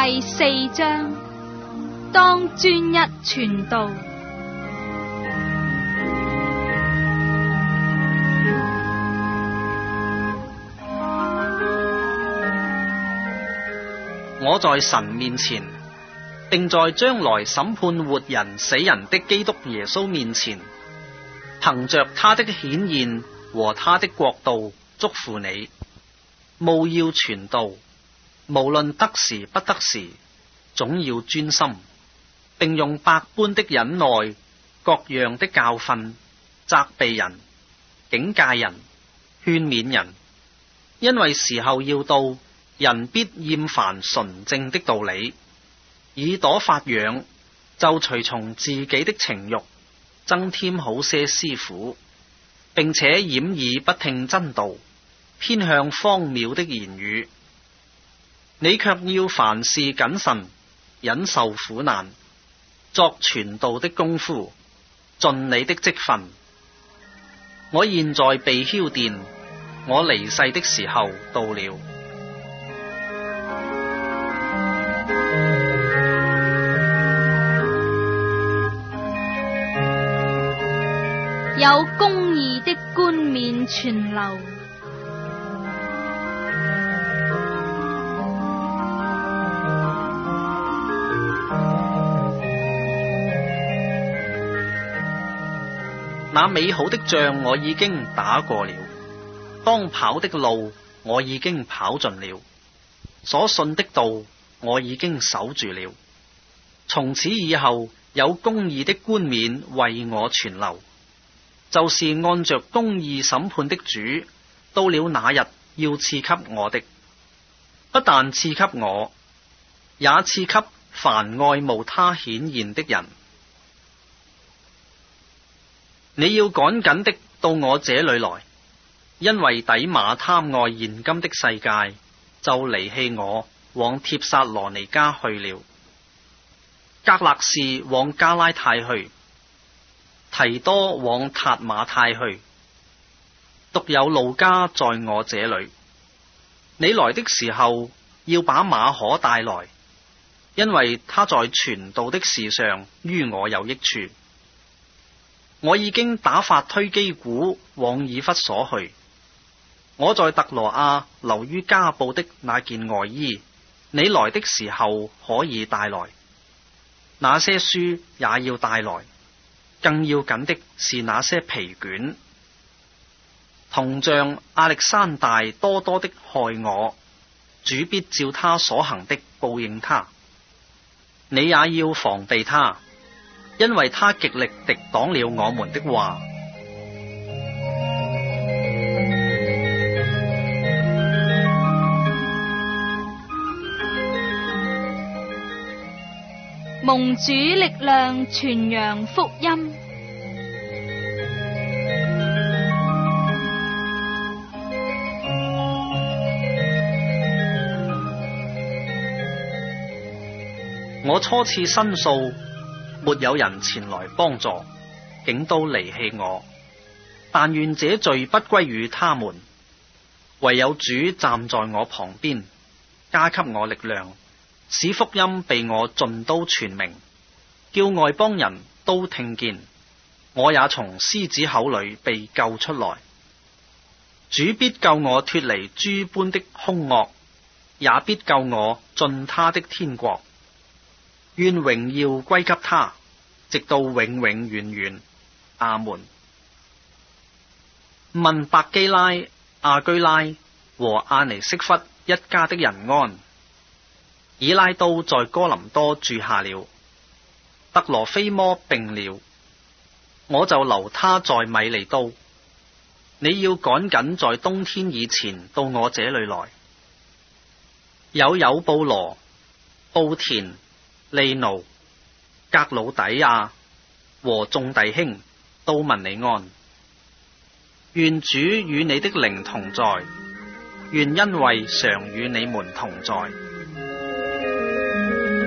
第4章，當專一傳道。 我在神面前，並在將來審判活人死人的基督耶穌面前，憑着他的顯現和他的國度，囑咐你，務要傳道，無論得時不得時，總要專心，並用百般的忍耐、各樣的教訓，責備人、警戒人、勸勉人，因為時候要到，人必厭煩純正的道理，耳朵發癢，就隨從自己的情慾，增添好些師傅，並且掩耳不聽真道，偏向荒謬的言語。你卻要凡事謹慎，忍受苦難，作傳道的功夫，盡你的職分。我現在被澆奠，我離世的時候到了。 有公義的冠冕存留。 那美好的仗我已經打過了，當跑的路我已經跑盡了，所信的道我已經守住了。從此以後，有公義的冠冕為我存留，就是按着公義審判的主，到了那日要賜給我的。不但賜給我，也賜給凡愛慕他顯現的人。你要趕緊的到我這裏來，因為底馬貪愛現今的世界，就離棄我，往帖撒羅尼迦去了。革勒士往加拉太去，提多往塔馬太去，獨有路加在我這裏。你來的時候，要把馬可帶來，因為他在傳道的事上於我有益處。我已經打發推基古往以弗所去。我在特羅亞留於加布的那件外衣，你來的時候可以帶來。那些書也要帶來，更要緊的是那些皮卷。銅匠亞歷山大多多的害我，主必照他所行的報應他。你也要防備他，因為他極力敵擋了我們的話。 蒙主力量傳揚福音。 我初次申訴，沒有人前來幫助，竟都離棄我。但願這罪不歸於他們，唯有主站在我旁邊，加給我力量，使福音被我盡都傳明，叫外邦人都聽見。我也從獅子口裏被救出來。主必救我脫離諸般的兇惡，也必救我進他的天國。願榮耀歸給他，直到永永遠遠。阿門。問百基拉、亞居拉和阿尼色弗一家的人安。以拉都在哥林多住下了，特羅菲摩病了，我就留他在米利都。你要趕緊在冬天以前到我這裏來。有布羅、布田、利奴、格魯底亞和眾弟兄都問你安。願主與你的靈同在，願恩惠常與你們同在。